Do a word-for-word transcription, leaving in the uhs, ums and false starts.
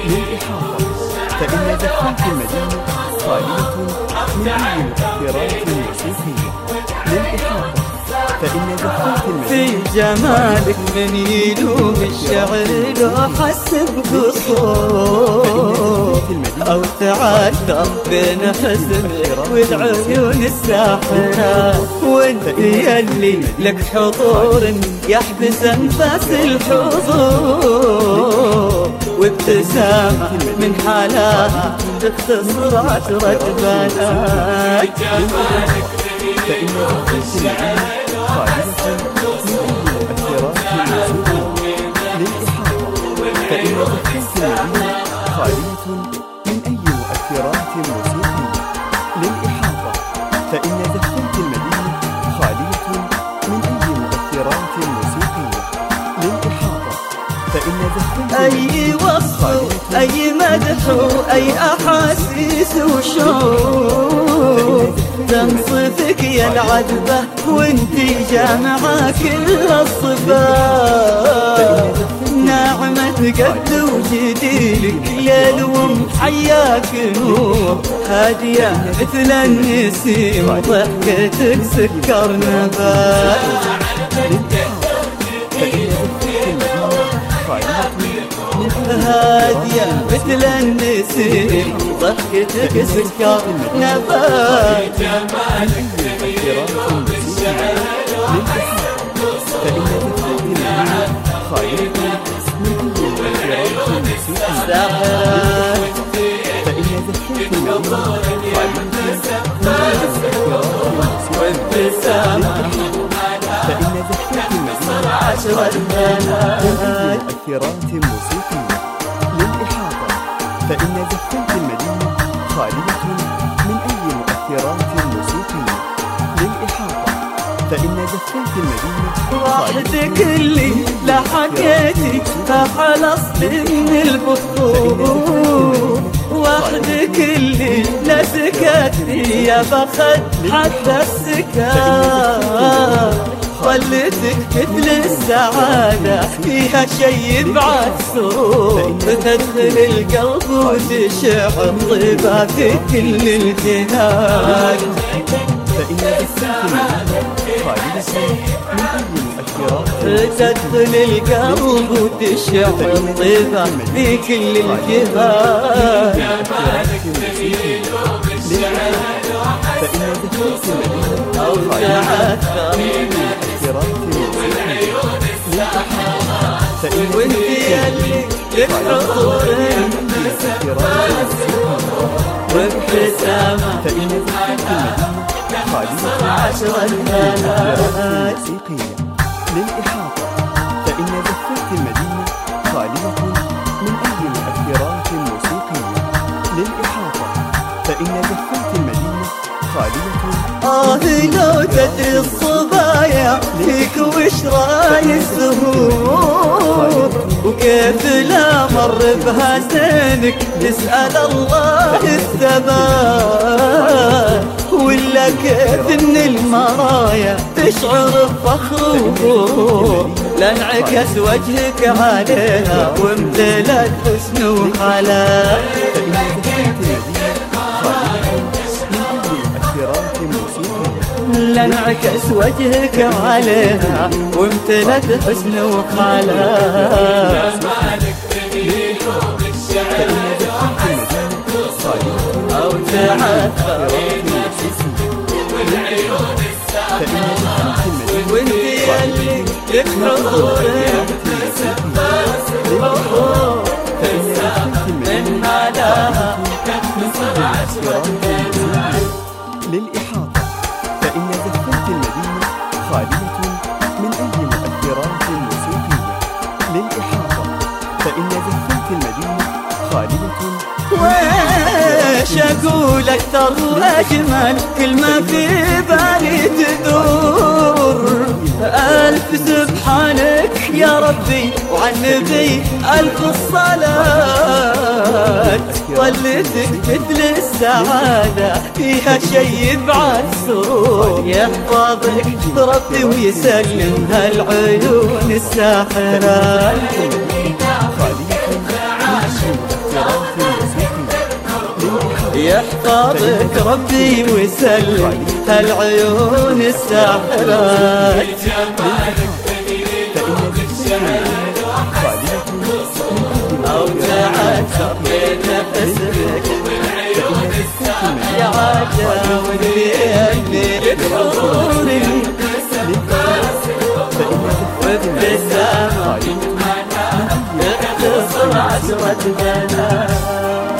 للإحاطة فإن زفات المدينة خالية من أي مؤثرات موسيقية. للإحاطة فإن زفات المدينة في جمالك من يلوم الشعر لو حس بقصور أو تعثر بين حزنك والعيون الساحرة، وانت يلي لك حضور يحبس أنفاس الحضور، وابتسامة من حالها تختصر عشرة بنات. فإن زفات المدينة خالية من أي مؤثرات موسيقية. للإحاطة فإن زفات المدينة خالية من أي مؤثرات موسيقية. للإحاطة فإن زفات أي وصف أي مدح أي أحاسيس وشوق تنصفك يا العذبة وانتي جامعة كل الصفات، ناعمة قد وجديلك ليل ومحياك نور، هادية مثل النسيم ضحكتك سكر نبات. هادية مثل النسيم ضحكتك سكر نبات. عشرة مؤثرات موسيقية. للإحاطة فإن زفات المدينة خالية من أي مؤثرات موسيقية. للإحاطة فإن زفات المدينة وحدك اللي لا حكيتي فخلصت من البخور، وحدك اللي لا سكتي يا بخت حتى السكات، خلتك مثل السعادة فيها شي بعد سرور، تدخل القلب وتشعر طيبة في كل الجهات. فإن زفات المدينة خالية من أي مؤثرات تدخل القلب وتشعر طيبة في كل الجهات. فإن زفات المدينة أو تعثر وانت يلي لك حضور وابتسامة فإن زفات المدينة خالية عشرة بنات موسيقية. للإحاطة فإن زفات المدينة خالية من أي مؤثرات موسيقية. للإحاطة فإن زفات المدينة خالية. آه لو تدري الصبايا فيك وش راي الزهور، وكيف لا مر بها زينك تسأل الله الثبات، ولا كيف ان المرايا تشعر بفخر وغرور، لانعكس وجهك عليها وامتلت حسن وحلاوة. لانعكس وجهك عليها وامتلت حسن وحلاوة. أو تعثر وانت يلي لك حضور من حالها. للإحاطة فإن زفات المدينة خالية من أي مؤثرات موسيقية. للإحاطة فإن زفات المدينة خالية. ويش أقول أكثر وأجمل كل ما في بالي تدور، ألف سبحانك يا ربي وعن النبي ألف الصلاة، ولدك مثل السعادة فيها شي بعد سرور، يحفظك ربي ويسلم هالعيون الساحرة. يحفظك ربي ويسلم هالعيون الساحرات. أوجعت بين اسمك يا عجا والليل تحورني وابتسامة اختصر عشرة بنات.